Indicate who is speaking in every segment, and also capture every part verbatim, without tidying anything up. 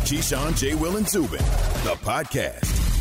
Speaker 1: Keyshawn, J. Will, and Zubin, the podcast.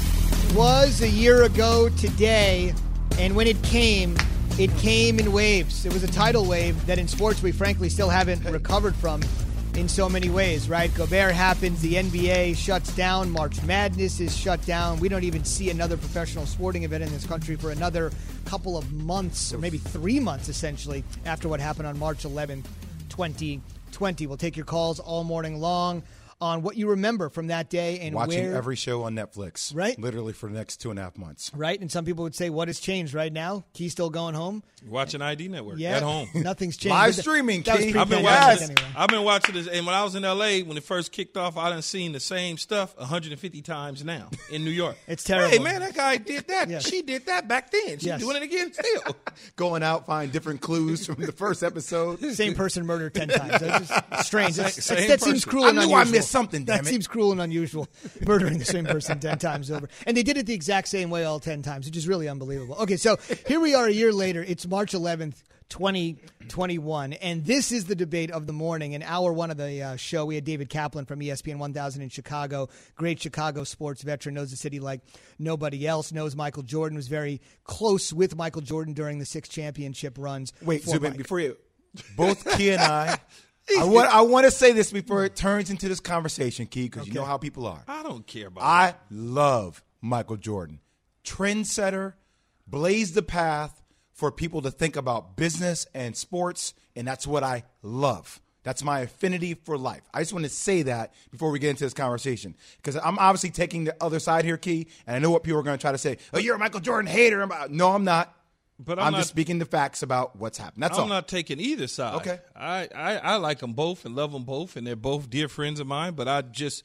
Speaker 2: It was a year ago today, and when it came, it came in waves. It was a tidal wave that in sports we frankly still haven't recovered from in so many ways, right? Gobert happens, the N B A shuts down, March Madness is shut down. We don't even see another professional sporting event in this country for another couple of months, or maybe three months essentially, after what happened on March eleventh, twenty twenty. We'll take your calls all morning long on what you remember from that day and
Speaker 3: watching
Speaker 2: where,
Speaker 3: every show on Netflix,
Speaker 2: right?
Speaker 3: Literally for the next two and a half months,
Speaker 2: right? And some people would say, "What has changed right now? Key still going home,
Speaker 4: watching I D Network
Speaker 2: yeah,
Speaker 4: at home,
Speaker 2: nothing's changed."
Speaker 3: Live streaming.
Speaker 2: That
Speaker 3: Key.
Speaker 2: was
Speaker 4: I've been
Speaker 2: pre-pandemic
Speaker 4: watching.
Speaker 2: anyway.
Speaker 4: I've been watching this, and when I was in L A, when it first kicked off, I done seen the same stuff one hundred fifty times now in New York.
Speaker 2: It's terrible.
Speaker 4: Hey man, that guy did that.
Speaker 2: Yes.
Speaker 4: She did that back then. She's
Speaker 2: Yes.
Speaker 4: doing it again still.
Speaker 3: Going out, find different clues from the first episode.
Speaker 2: Same person murdered ten times. That's just strange. That's,
Speaker 4: Same
Speaker 2: that's, that seems
Speaker 4: person.
Speaker 2: cruel
Speaker 3: I
Speaker 2: and
Speaker 3: knew
Speaker 2: unusual.
Speaker 3: I missed something, damn
Speaker 2: That
Speaker 3: it.
Speaker 2: seems cruel and unusual, murdering the same person ten times over. And they did it the exact same way all ten times, which is really unbelievable. Okay, so here we are a year later. It's March eleventh, twenty twenty-one, and this is the debate of the morning. In hour one of the uh, show, we had David Kaplan from E S P N one thousand in Chicago, great Chicago sports veteran, knows the city like nobody else, knows Michael Jordan, was very close with Michael Jordan during the six championship runs.
Speaker 3: Wait,
Speaker 2: for
Speaker 3: Zubin,
Speaker 2: Mike.
Speaker 3: before you, both Key and I, I want, I want to say this before it turns into this conversation, Key, because you know how people are.
Speaker 4: I don't care about
Speaker 3: I
Speaker 4: it.
Speaker 3: love Michael Jordan. Trendsetter, blazed the path for people to think about business and sports, and that's what I love. That's my affinity for life. I just want to say that before we get into this conversation, because I'm obviously taking the other side here, Key, and I know what people are going to try to say. Oh, you're a Michael Jordan hater. I'm about, no, I'm not.
Speaker 4: But
Speaker 3: I'm,
Speaker 4: I'm, not,
Speaker 3: just speaking the facts about what's happened. That's
Speaker 4: I'm
Speaker 3: all.
Speaker 4: not taking either side.
Speaker 3: Okay.
Speaker 4: I, I, I like them both and love them both, and they're both dear friends of mine. But I just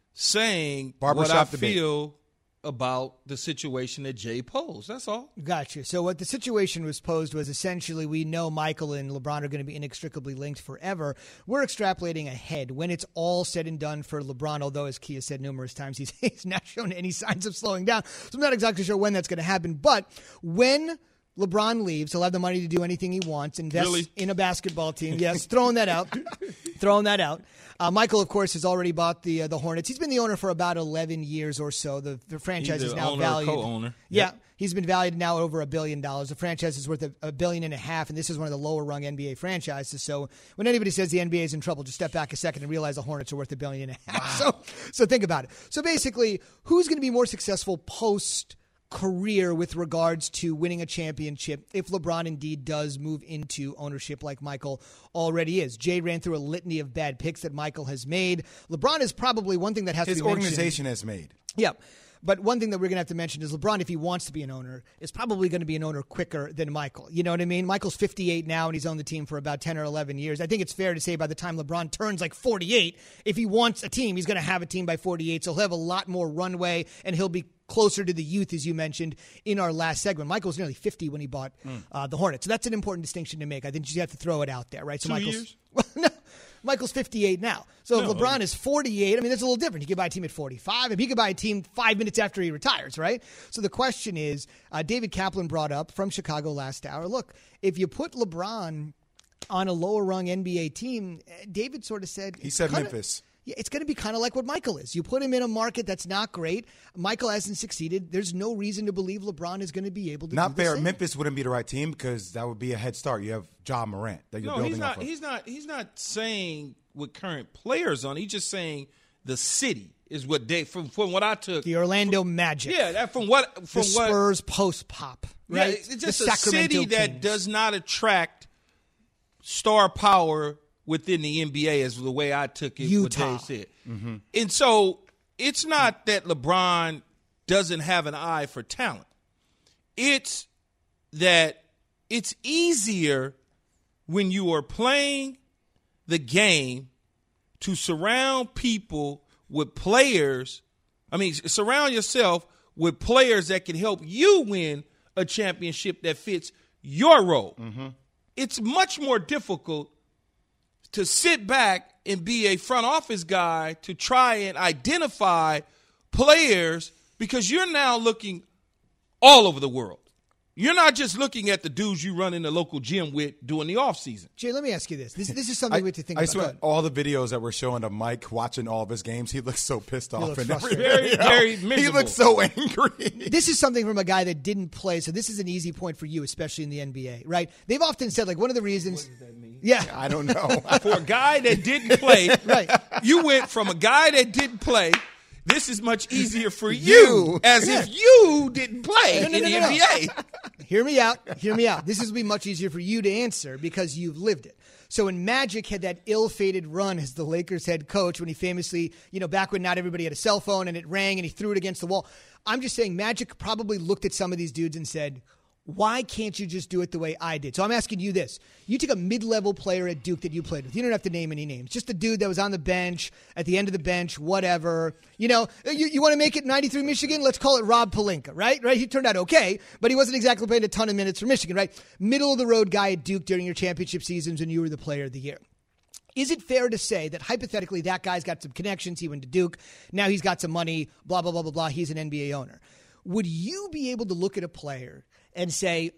Speaker 4: saying
Speaker 3: Barbershop
Speaker 4: what I
Speaker 3: debate.
Speaker 4: feel about the situation that Jay posed. That's all.
Speaker 2: Gotcha. So what the situation was posed was essentially we know Michael and LeBron are going to be inextricably linked forever. We're extrapolating ahead. When it's all said and done for LeBron, although as Kia said numerous times, he's, he's not shown any signs of slowing down. So I'm not exactly sure when that's going to happen. But when LeBron leaves, he'll have the money to do anything he wants, invest
Speaker 4: Really?
Speaker 2: in a basketball team. Yes, throwing that out. throwing that out. Uh, Michael, of course, has already bought the uh, the Hornets. He's been the owner for about eleven years or so. The, the franchise
Speaker 4: He's
Speaker 2: is
Speaker 4: the
Speaker 2: now
Speaker 4: owner or
Speaker 2: valued.
Speaker 4: co-owner.
Speaker 2: Yeah,
Speaker 4: Yep.
Speaker 2: he's been valued now over a billion dollars. The franchise is worth a, a billion and a half, and this is one of the lower rung N B A franchises. So when anybody says the N B A is in trouble, just step back a second and realize the Hornets are worth a billion and a half. Wow. So, so think about it. So basically, who's going to be more successful post career with regards to winning a championship if LeBron indeed does move into ownership like Michael already is? Jay ran through a litany of bad picks that Michael has made. LeBron is probably one thing that has
Speaker 3: His
Speaker 2: to be mentioned.
Speaker 3: organization has made.
Speaker 2: Yeah. But one thing that we're going to have to mention is LeBron, if he wants to be an owner, is probably going to be an owner quicker than Michael. You know what I mean? Michael's fifty-eight now, and he's owned the team for about ten or eleven years. I think it's fair to say by the time LeBron turns like forty-eight, if he wants a team, he's going to have a team by forty-eight. So he'll have a lot more runway, and he'll be closer to the youth, as you mentioned in our last segment. Michael was nearly fifty when he bought mm. uh, the Hornets. So that's an important distinction to make. I think you have to throw it out there, right? So
Speaker 4: Two
Speaker 2: Michael's,
Speaker 4: years?
Speaker 2: Well, no. Michael's fifty-eight now. So
Speaker 4: no.
Speaker 2: if LeBron is forty-eight, I mean, that's a little different. He could buy a team at forty-five. If he could buy a team five minutes after he retires, right? So the question is, uh, David Kaplan brought up from Chicago last hour, look, if you put LeBron on a lower-rung N B A team, David sort of said...
Speaker 3: He said
Speaker 2: kinda,
Speaker 3: Memphis.
Speaker 2: Yeah, it's going to be kind of like what Michael is. You put him in a market that's not great. Michael hasn't succeeded. There's no reason to believe LeBron is going to be able to
Speaker 3: Not
Speaker 2: do the
Speaker 3: fair.
Speaker 2: same.
Speaker 3: Memphis wouldn't be the right team because that would be a head start. You have Ja Morant that you're
Speaker 4: No,
Speaker 3: building
Speaker 4: he's
Speaker 3: off
Speaker 4: not.
Speaker 3: of.
Speaker 4: He's not. He's not saying with current players on. He's just saying the city is what they from from what I took.
Speaker 2: The Orlando Magic.
Speaker 4: Yeah, that from what from
Speaker 2: the
Speaker 4: what
Speaker 2: Spurs post-pop,
Speaker 4: Yeah,
Speaker 2: right?
Speaker 4: it's just
Speaker 2: the
Speaker 4: a
Speaker 2: Sacramento
Speaker 4: city that
Speaker 2: Kings.
Speaker 4: does not attract star power within the N B A, is the way I took it.
Speaker 2: Utah.
Speaker 4: What Dave said, mm-hmm. And so it's not that LeBron doesn't have an eye for talent. It's that it's easier when you are playing the game to surround people with players. I mean, surround yourself with players that can help you win a championship that fits your role. Mm-hmm. It's much more difficult to sit back and be a front office guy to try and identify players because you're now looking all over the world. You're not just looking at the dudes you run in the local gym with during the offseason.
Speaker 2: Jay, let me ask you this. This, this is something
Speaker 3: I,
Speaker 2: we have to think
Speaker 3: I
Speaker 2: about.
Speaker 3: swear, all the videos that we're showing of Mike watching all of his games, he looks so pissed off.
Speaker 2: looks
Speaker 3: And
Speaker 2: frustrated.
Speaker 4: Very, very miserable.
Speaker 3: He looks so angry.
Speaker 2: This is something from a guy that didn't play, so this is an easy point for you, especially in the N B A, right? They've often said, like, one of the reasons.
Speaker 4: What does that mean?
Speaker 2: Yeah.
Speaker 3: I don't know.
Speaker 4: For a guy that didn't play,
Speaker 2: Right.
Speaker 4: you went from a guy that didn't play. This is much easier for you,
Speaker 3: You.
Speaker 4: as
Speaker 2: Yeah.
Speaker 4: if you didn't play
Speaker 2: No, no,
Speaker 4: in
Speaker 2: no,
Speaker 4: the
Speaker 2: no,
Speaker 4: N B A.
Speaker 2: Hear me out. Hear me out. This is be much easier for you to answer because you've lived it. So when Magic had that ill-fated run as the Lakers head coach, when he famously, you know, back when not everybody had a cell phone and it rang and he threw it against the wall, I'm just saying Magic probably looked at some of these dudes and said, why can't you just do it the way I did? So I'm asking you this. You took a mid-level player at Duke that you played with. You don't have to name any names. Just a dude that was on the bench, at the end of the bench, whatever. You know, you, you want to make it ninety-three Michigan? Let's call it Rob Pelinka, right? Right? He turned out okay, but he wasn't exactly playing a ton of minutes for Michigan, right? Middle-of-the-road guy at Duke during your championship seasons and you were the player of the year. Is it fair to say that hypothetically that guy's got some connections, he went to Duke, now he's got some money, blah, blah, blah, blah, blah, he's an N B A owner. Would you be able to look at a player and say,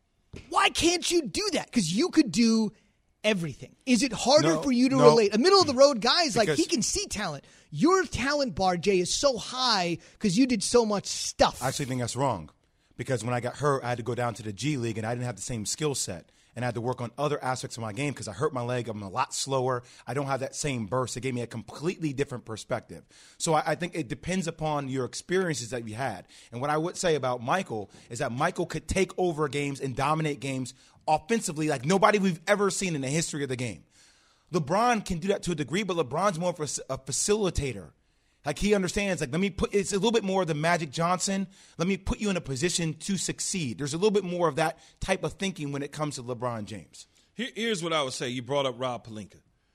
Speaker 2: why can't you do that? Because you could do everything. Is it harder
Speaker 3: No,
Speaker 2: for you to
Speaker 3: no.
Speaker 2: relate? A middle-of-the-road guy is like,
Speaker 3: Because-
Speaker 2: he can see talent. Your talent bar, Jay, is so high because you did so much stuff.
Speaker 3: I actually think that's wrong because when I got hurt, I had to go down to the G League and I didn't have the same skill set. And I had to work on other aspects of my game because I hurt my leg. I'm a lot slower. I don't have that same burst. It gave me a completely different perspective. So I, I think it depends upon your experiences that you had. And what I would say about Michael is that Michael could take over games and dominate games offensively like nobody we've ever seen in the history of the game. LeBron can do that to a degree, but LeBron's more of a, a facilitator. Like he understands, like, let me put, it's a little bit more of the Magic Johnson. Let me put you in a position to succeed. There's a little bit more of that type of thinking when it comes to LeBron James.
Speaker 4: Here, here's what I would say. You brought up Rob Pelinka.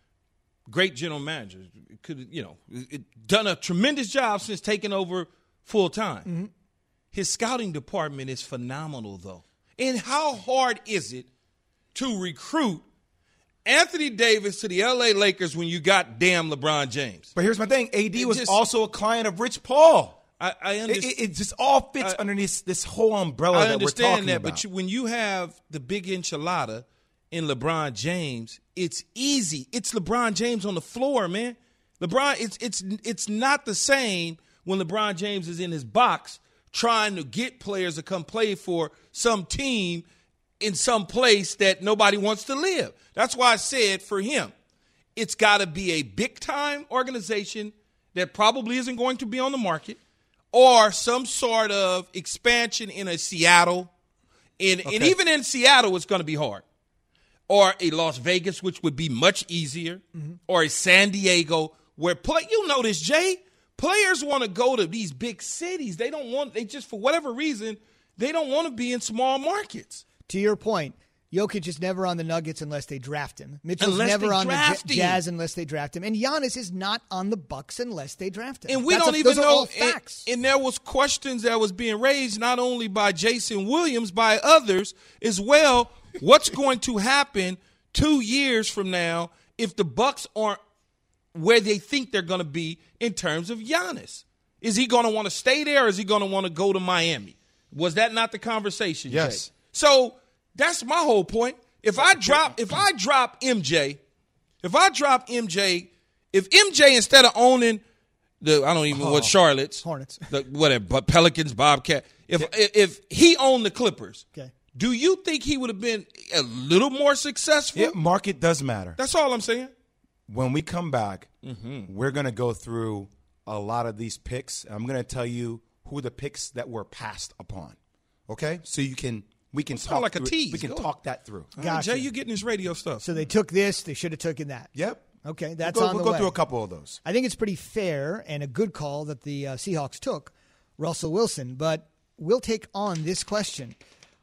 Speaker 4: Great general manager. Could, you know, it, done a tremendous job since taking over full time. Mm-hmm. His scouting department is phenomenal, though. And how hard is it to recruit Anthony Davis to the L A Lakers when you got damn LeBron James?
Speaker 3: But here's my thing. A D
Speaker 4: It
Speaker 3: was
Speaker 4: just-
Speaker 3: also a client of Rich Paul.
Speaker 4: I, I
Speaker 3: It,
Speaker 4: understand.
Speaker 3: it, it just all fits
Speaker 4: I-
Speaker 3: under this, this whole umbrella
Speaker 4: I
Speaker 3: that we're
Speaker 4: understand
Speaker 3: talking
Speaker 4: that,
Speaker 3: about.
Speaker 4: but you, when you have the big enchilada in LeBron James, it's easy. It's LeBron James on the floor, man. LeBron, it's it's it's not the same when LeBron James is in his box trying to get players to come play for some team in some place that nobody wants to live. That's why I said for him, it's got to be a big-time organization that probably isn't going to be on the market, or some sort of expansion in a Seattle. In, And
Speaker 3: Okay.
Speaker 4: even in Seattle, it's going to be hard. Or a Las Vegas, which would be much easier,
Speaker 2: Mm-hmm.
Speaker 4: or a San Diego, where play. You know this, Jay. Players want to go to these big cities. They don't want. They just, for whatever reason, they don't want to be in small markets.
Speaker 2: To your point, Jokic is never on the Nuggets unless they draft him. Mitchell's
Speaker 4: Unless
Speaker 2: never
Speaker 4: they
Speaker 2: on the
Speaker 4: draft
Speaker 2: J-
Speaker 4: him.
Speaker 2: Jazz unless they draft him. And Giannis is not on the Bucks unless they draft him.
Speaker 4: And we
Speaker 2: That's
Speaker 4: don't
Speaker 2: a-
Speaker 4: even
Speaker 2: those are
Speaker 4: know.
Speaker 2: all
Speaker 4: And,
Speaker 2: facts.
Speaker 4: and there was questions that was being raised not only by Jason Williams, by others as well. What's going to happen two years from now if the Bucks aren't where they think they're going to be in terms of Giannis? Is he going to want to stay there, or is he going to want to go to Miami? Was that not the conversation,
Speaker 3: Yes.
Speaker 4: Jay? So that's my whole point. If I drop, if I drop M J, if I drop M J, if M J instead of owning the, I don't even know what Charlotte's,
Speaker 2: Hornets.
Speaker 4: the, whatever, but Pelicans, Bobcat, if if he owned the Clippers,
Speaker 2: Okay.
Speaker 4: do you think he would have been a little more successful?
Speaker 3: Yeah, market does matter.
Speaker 4: That's all I'm saying.
Speaker 3: When we come back,
Speaker 4: Mm-hmm.
Speaker 3: we're going to go through a lot of these picks. I'm going to tell you who the picks that were passed upon. Okay? So you can we can
Speaker 4: Sound
Speaker 3: talk
Speaker 4: like a
Speaker 3: through it.
Speaker 4: tease.
Speaker 3: We can
Speaker 4: Go.
Speaker 3: talk that through.
Speaker 4: All right,
Speaker 2: Gotcha.
Speaker 4: Jay, you getting this radio stuff.
Speaker 2: So they took this. They should have taken that.
Speaker 3: Yep.
Speaker 2: Okay, that's
Speaker 3: we'll go,
Speaker 2: on
Speaker 3: we'll
Speaker 2: the
Speaker 3: go
Speaker 2: way.
Speaker 3: through a couple of those.
Speaker 2: I think it's pretty fair and a good call that the uh, Seahawks took Russell Wilson. But we'll take on this question.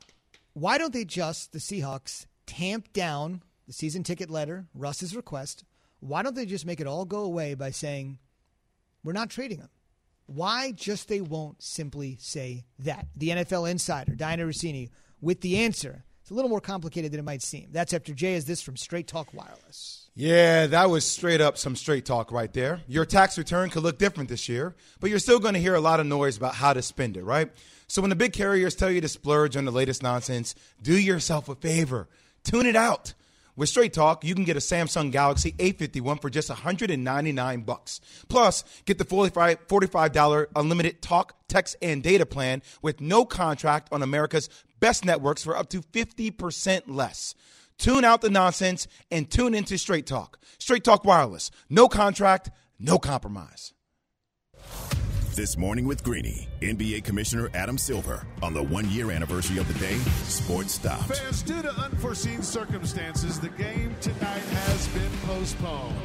Speaker 2: Why don't they just, the Seahawks, tamp down the season ticket letter, Russ's request? Why don't they just make it all go away by saying, we're not trading him? Why just they won't simply say that? The N F L insider, Diana Rossini, with the answer It's a little more complicated than it might seem. That's after Jay has this from Straight Talk Wireless.
Speaker 3: Yeah, that was straight up some straight talk right there. Your tax return could look different this year, but you're still going to hear a lot of noise about how to spend it, right? So when the big carriers tell you to splurge on the latest nonsense, do yourself a favor. Tune it out. With Straight Talk, you can get a Samsung Galaxy A fifty-one for just one hundred ninety-nine bucks. Plus, get the forty-five dollars unlimited talk, text, and data plan with no contract on America's best networks for up to fifty percent less. Tune out the nonsense and tune into Straight Talk. Straight Talk Wireless. No contract, no compromise.
Speaker 1: This Morning with Greeny, N B A Commissioner Adam Silver on the one-year anniversary of the day sports stopped.
Speaker 5: Fans, due to unforeseen circumstances, the game tonight has been postponed.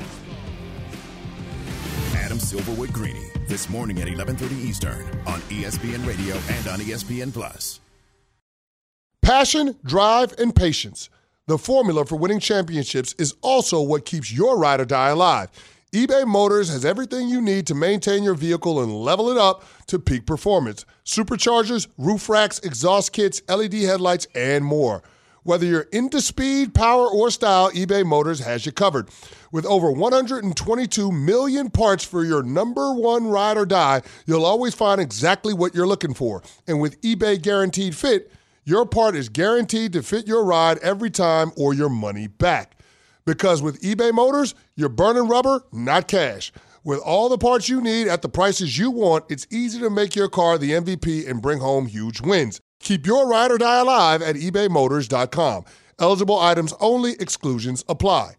Speaker 1: Adam Silver with Greeny, this morning at eleven thirty Eastern on E S P N Radio and on E S P N Plus.
Speaker 6: Passion, drive, and patience. The formula for winning championships is also what keeps your ride or die alive. eBay Motors has everything you need to maintain your vehicle and level it up to peak performance. Superchargers, roof racks, exhaust kits, L E D headlights, and more. Whether you're into speed, power, or style, eBay Motors has you covered. With over one hundred twenty-two million parts for your number one ride or die, you'll always find exactly what you're looking for. And with eBay Guaranteed Fit, your part is guaranteed to fit your ride every time or your money back. Because with eBay Motors, you're burning rubber, not cash. With all the parts you need at the prices you want, it's easy to make your car the M V P and bring home huge wins. Keep your ride or die alive at ebay motors dot com. Eligible items only. Exclusions apply.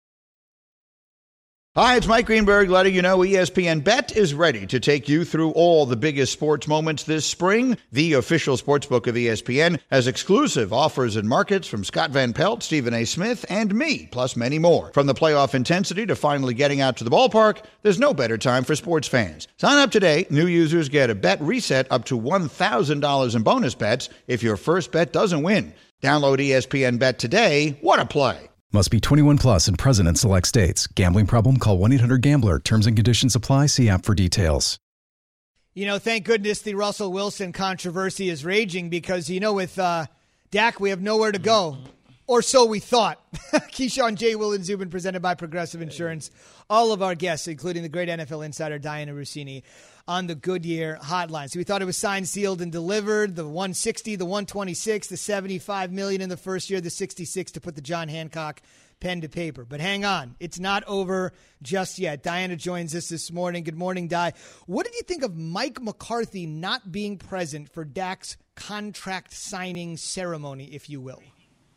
Speaker 7: Hi, it's Mike Greenberg letting you know E S P N Bet is ready to take you through all the biggest sports moments this spring. The official sportsbook of E S P N has exclusive offers and markets from Scott Van Pelt, Stephen A. Smith, and me, plus many more. From the playoff intensity to finally getting out to the ballpark, there's no better time for sports fans. Sign up today. New users get a bet reset up to one thousand dollars in bonus bets if your first bet doesn't win. Download E S P N Bet today. What a play.
Speaker 8: Must be twenty-one plus and present in select states. Gambling problem? Call one eight hundred gambler. Terms and conditions apply. See app for details.
Speaker 2: You know, thank goodness the Russell Wilson controversy is raging because, you know, with uh, Dak, we have nowhere to go. Or so we thought. Keyshawn, J. Will, and Zubin, presented by Progressive Insurance. All of our guests, including the great N F L insider Diana Rossini, on the Goodyear hotline. So we thought it was signed, sealed, and delivered. The one sixty, the one twenty-six, the seventy-five million dollars in the first year, the sixty-six to put the John Hancock pen to paper. But hang on, it's not over just yet. Diana joins us this morning. Good morning, Di. What did you think of Mike McCarthy not being present for Dak's contract signing ceremony, if you will?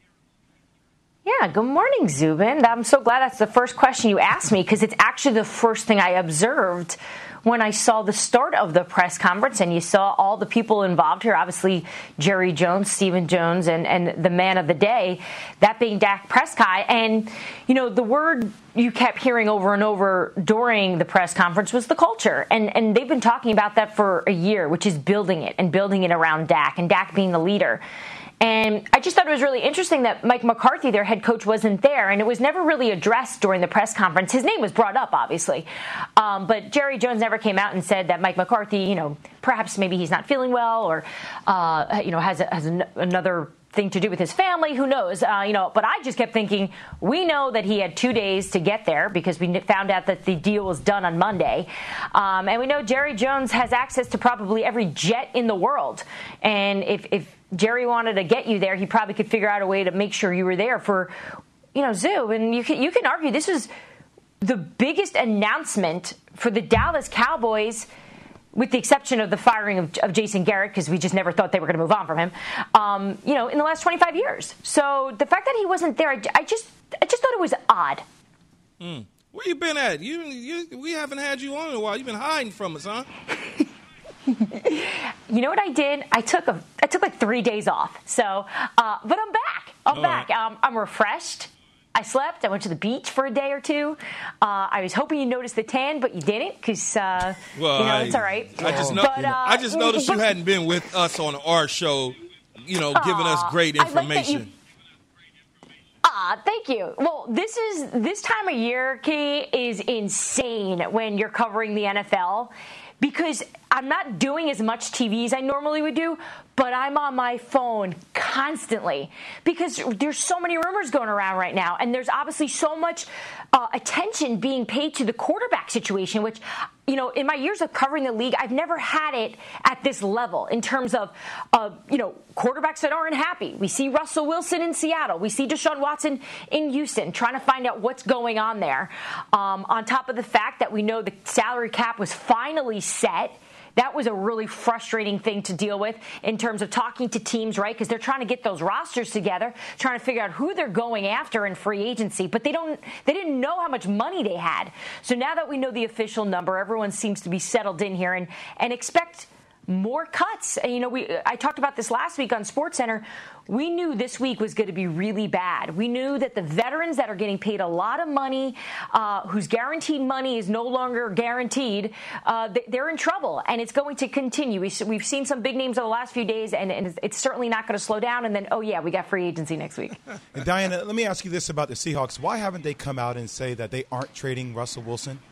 Speaker 9: Yeah, good morning, Zubin. I'm so glad that's the first question you asked me because it's actually the first thing I observed when I saw the start of the press conference, and you saw all the people involved here, obviously Jerry Jones, Stephen Jones, and, and the man of the day, that being Dak Prescott. And, you know, the word you kept hearing over and over during the press conference was the culture. And, and they've been talking about that for a year, which is building it and building it around Dak and Dak being the leader. And I just thought it was really interesting that Mike McCarthy, their head coach, wasn't there. And it was never really addressed during the press conference. His name was brought up, obviously. Um, but Jerry Jones never came out and said that Mike McCarthy, you know, perhaps maybe he's not feeling well or, uh, you know, has, a, has an, another thing to do with his family. Who knows? Uh, you know, but I just kept thinking, we know that he had two days to get there because we found out that the deal was done on Monday. Um, and we know Jerry Jones has access to probably every jet in the world. And if, if Jerry wanted to get you there, he probably could figure out a way to make sure you were there for, you know, Zoo. And you can, you can argue this was the biggest announcement for the Dallas Cowboys, with the exception of the firing of, of Jason Garrett, because we just never thought they were going to move on from him, um, you know, in the last twenty-five years. So the fact that he wasn't there, I, I just I just thought it was odd.
Speaker 4: Mm. Where you been at? You, you, we haven't had you on in a while. You've been hiding from us, huh?
Speaker 9: You know what I did? I took a I took like three days off. So, uh, but I'm back. I'm
Speaker 4: All
Speaker 9: back.
Speaker 4: right.
Speaker 9: Um, I'm refreshed. I slept. I went to the beach for a day or two. Uh, I was hoping you noticed the tan, but you didn't because, uh,
Speaker 4: well,
Speaker 9: you know,
Speaker 4: I,
Speaker 9: it's all right.
Speaker 4: I just, know,
Speaker 9: but, uh,
Speaker 4: I just noticed
Speaker 9: but,
Speaker 4: you hadn't been with us on our show, you know, giving us great
Speaker 9: I like that
Speaker 4: information.
Speaker 9: you- Ah, Ah, thank you. Well, this is this time of year, Key, is insane when you're covering the N F L because I'm not doing as much T V as I normally would do, but I'm on my phone constantly because there's so many rumors going around right now, and there's obviously so much uh, attention being paid to the quarterback situation, which, you know, in my years of covering the league, I've never had it at this level in terms of, uh, you know, quarterbacks that aren't happy. We see Russell Wilson in Seattle. We see Deshaun Watson in Houston, trying to find out what's going on there. Um, on top of the fact that we know the salary cap was finally set. That was a really frustrating thing to deal with in terms of talking to teams, right? Because they're trying to get those rosters together, trying to figure out who they're going after in free agency, but they don't, they didn't know how much money they had. So now that we know the official number, everyone seems to be settled in here and, and expect more cuts. And, you know, we I talked about this last week on SportsCenter. We knew this week was going to be really bad. We knew that the veterans that are getting paid a lot of money, uh, whose guaranteed money is no longer guaranteed, uh, they're in trouble, and it's going to continue. We've seen some big names over the last few days, and it's certainly not going to slow down. And then, oh, yeah, we got free agency next week.
Speaker 3: And Diana, let me ask you this about the Seahawks. Why haven't they come out and say that they aren't trading Russell Wilson?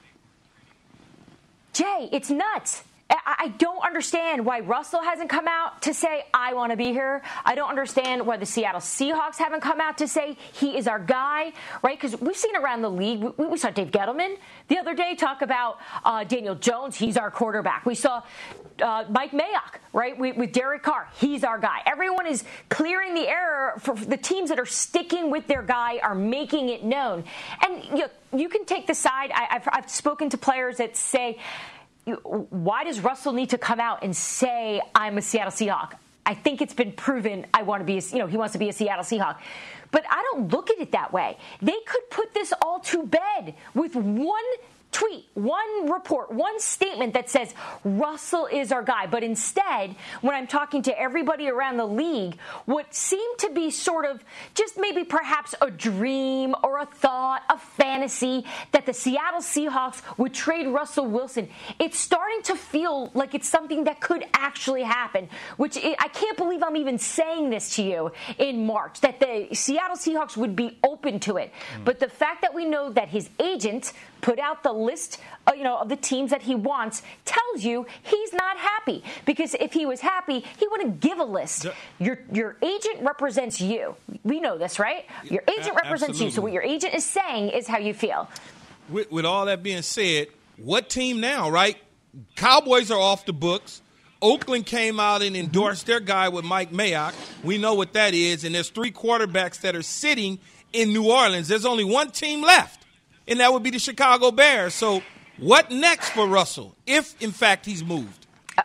Speaker 9: Jay, it's nuts. I don't understand why Russell hasn't come out to say, I want to be here. I don't understand why the Seattle Seahawks haven't come out to say he is our guy, right? Because we've seen around the league. We, we saw Dave Gettleman the other day talk about uh, Daniel Jones. He's our quarterback. We saw uh, Mike Mayock, right, with, with Derek Carr. He's our guy. Everyone is clearing the air for the teams that are sticking with their guy are making it known. And you know, you can take the side. I, I've, I've spoken to players that say, why does Russell need to come out and say, I'm a Seattle Seahawk? I think it's been proven I want to be, a, you know, he wants to be a Seattle Seahawk. But I don't look at it that way. They could put this all to bed with one tweet, one report, one statement that says Russell is our guy. But instead, when I'm talking to everybody around the league, what seemed to be sort of just maybe perhaps a dream or a thought, a fantasy that the Seattle Seahawks would trade Russell Wilson, it's starting to feel like it's something that could actually happen, which I can't believe I'm even saying this to you in March, that the Seattle Seahawks would be open to it. Mm. But the fact that we know that his agent put out the list, uh, you know, of the teams that he wants tells you he's not happy. Because if he was happy, he wouldn't give a list. Your your agent represents you. We know this, right? Your agent
Speaker 4: A-
Speaker 9: represents
Speaker 4: absolutely.
Speaker 9: you. So what your agent is saying is how you feel.
Speaker 4: With, with all that being said, what team now, right? Cowboys are off the books. Oakland came out and endorsed their guy with Mike Mayock. We know what that is. And there's three quarterbacks that are sitting in New Orleans. There's only one team left, and that would be the Chicago Bears. So what next for Russell, if, in fact, he's moved?
Speaker 9: Uh,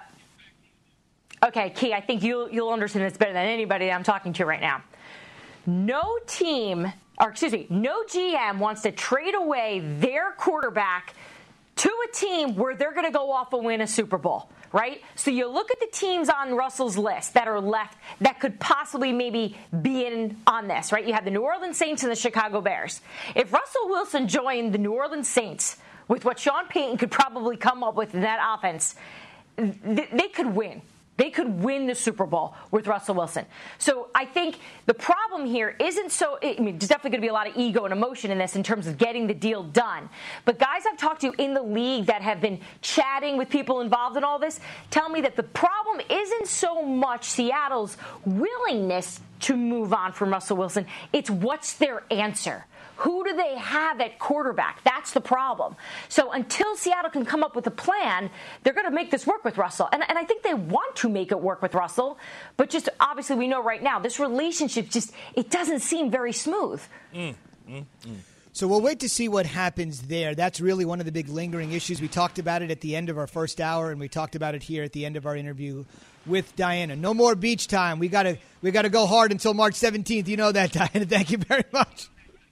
Speaker 9: okay, Key, I think you'll, you'll understand this better than anybody that I'm talking to right now. No team, or excuse me, no G M wants to trade away their quarterback to a team where they're going to go off and win a Super Bowl, right? So you look at the teams on Russell's list that are left that could possibly maybe be in on this, right? You have the New Orleans Saints and the Chicago Bears. If Russell Wilson joined the New Orleans Saints with what Sean Payton could probably come up with in that offense, th- they could win. They could win the Super Bowl with Russell Wilson. So I think the problem here isn't so, I mean, there's definitely going to be a lot of ego and emotion in this in terms of getting the deal done. But guys I've talked to in the league that have been chatting with people involved in all this tell me that the problem isn't so much Seattle's willingness to move on from Russell Wilson. It's what's their answer. Who do they have at quarterback? That's the problem. So until Seattle can come up with a plan, they're going to make this work with Russell. And, and I think they want to make it work with Russell. But just obviously we know right now, this relationship just, it doesn't seem very smooth.
Speaker 4: Mm, mm, mm.
Speaker 2: So we'll wait to see what happens there. That's really one of the big lingering issues. We talked about it at the end of our first hour, and we talked about it here at the end of our interview with Diana. No more beach time. We got to we got to go hard until March seventeenth. You know that, Diana. Thank you very much.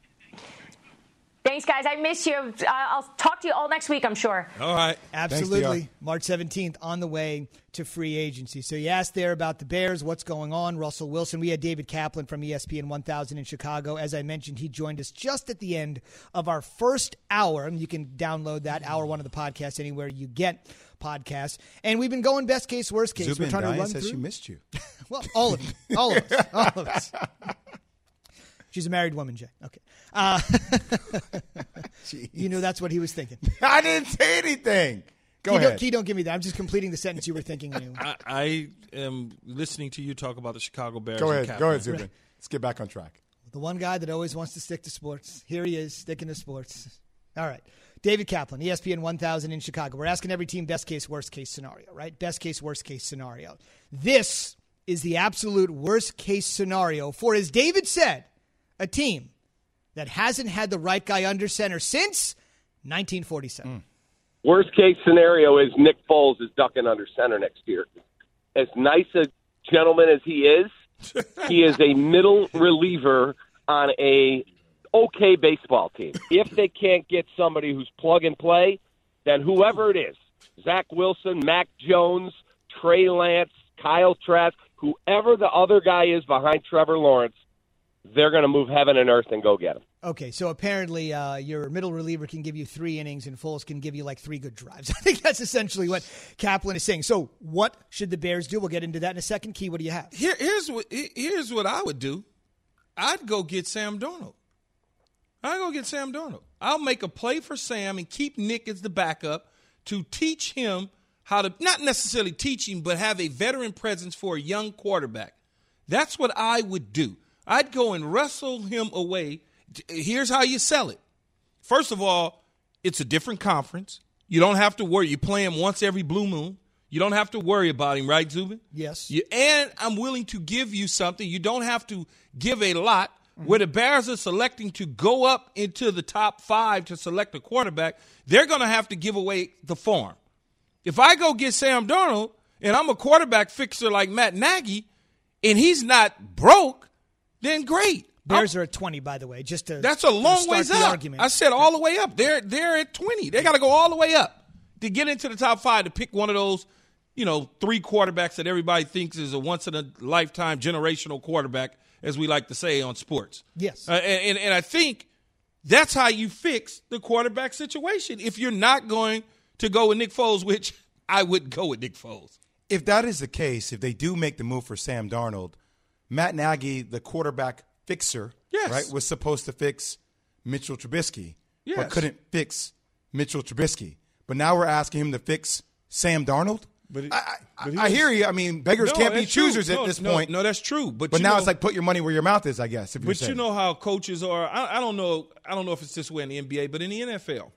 Speaker 9: Thanks, guys. I miss you. Uh, I'll talk to you all next week, I'm sure.
Speaker 4: All right.
Speaker 2: Absolutely.
Speaker 3: Thanks,
Speaker 2: March seventeenth on the way to free agency. So you asked there about the Bears, what's going on, Russell Wilson. We had David Kaplan from E S P N one thousand in Chicago. As I mentioned, he joined us just at the end of our first hour. And you can download that hour one of the podcast anywhere you get podcasts. And we've been going best case, worst case.
Speaker 3: Zubin,
Speaker 2: We're trying
Speaker 3: Diane
Speaker 2: to run
Speaker 3: says
Speaker 2: through.
Speaker 3: she missed you.
Speaker 2: Well, all of you. All of us. All of us. She's a married woman, Jay. Okay. Uh, you know that's what he was thinking.
Speaker 3: I didn't say anything. Go
Speaker 2: Key,
Speaker 3: ahead.
Speaker 2: Don't, Key, don't give me that. I'm just completing the sentence you were thinking anyway.
Speaker 4: I, I am listening to you talk about the Chicago Bears.
Speaker 3: Go
Speaker 4: and
Speaker 3: ahead. Go ahead,
Speaker 4: Kaepernick.
Speaker 3: Zubin. Let's get back on track.
Speaker 2: The one guy that always wants to stick to sports. Here he is, sticking to sports. All right. David Kaplan, E S P N one thousand in Chicago. We're asking every team best case, worst case scenario, right? Best case, worst case scenario. This is the absolute worst case scenario for, as David said, a team that hasn't had the right guy under center since nineteen forty-seven. Mm.
Speaker 10: Worst case scenario is Nick Foles is ducking under center next year. As nice a gentleman as he is, he is a middle reliever on a okay baseball team. If they can't get somebody who's plug and play, then whoever it is, Zach Wilson, Mac Jones, Trey Lance, Kyle Trask, whoever the other guy is behind Trevor Lawrence, they're going to move heaven and earth and go get him.
Speaker 2: Okay, so apparently uh, your middle reliever can give you three innings and Foles can give you like three good drives. I think that's essentially what Kaplan is saying. So what should the Bears do? We'll get into that in a second. Key, what do you have?
Speaker 4: Here, here's what here's what I would do. I'd go get Sam Darnold. I'd go get Sam Darnold. I'll make a play for Sam and keep Nick as the backup to teach him how to, not necessarily teach him, but have a veteran presence for a young quarterback. That's what I would do. I'd go and wrestle him away. Here's how you sell it. First of all, it's a different conference. You don't have to worry. You play him once every blue moon. You don't have to worry about him, right, Zubin?
Speaker 2: Yes.
Speaker 4: You, and I'm willing to give you something. You don't have to give a lot. Mm-hmm. Where the Bears are selecting to go up into the top five to select a quarterback, they're going to have to give away the farm. If I go get Sam Darnold and I'm a quarterback fixer like Matt Nagy and he's not broke, then great.
Speaker 2: Bears
Speaker 4: I'm,
Speaker 2: are at twenty, by the way. Just to
Speaker 4: That's a long
Speaker 2: to
Speaker 4: ways
Speaker 2: the
Speaker 4: up.
Speaker 2: Argument.
Speaker 4: I said all the way up. They're they're at twenty. They got to go all the way up to get into the top five to pick one of those, you know, three quarterbacks that everybody thinks is a once in a lifetime generational quarterback, as we like to say on sports.
Speaker 2: Yes.
Speaker 4: Uh, and, and, and I think that's how you fix the quarterback situation. If you're not going to go with Nick Foles, which I wouldn't go with Nick Foles.
Speaker 3: If that is the case, if they do make the move for Sam Darnold, Matt Nagy, the quarterback fixer,
Speaker 4: yes.
Speaker 3: right, was supposed to fix Mitchell Trubisky,
Speaker 4: yes.
Speaker 3: but couldn't fix Mitchell Trubisky. But now we're asking him to fix Sam Darnold?
Speaker 4: But it,
Speaker 3: I, I,
Speaker 4: but
Speaker 3: I hear you. I mean, beggars
Speaker 4: no,
Speaker 3: can't be
Speaker 4: true.
Speaker 3: choosers
Speaker 4: no,
Speaker 3: at this
Speaker 4: no,
Speaker 3: point.
Speaker 4: No, that's true. But,
Speaker 3: but
Speaker 4: you
Speaker 3: now
Speaker 4: know,
Speaker 3: it's like put your money where your mouth is, I guess. If you're
Speaker 4: but
Speaker 3: saying.
Speaker 4: you know how coaches are. I, I don't know. I don't know if it's this way in the N B A, but in the N F L,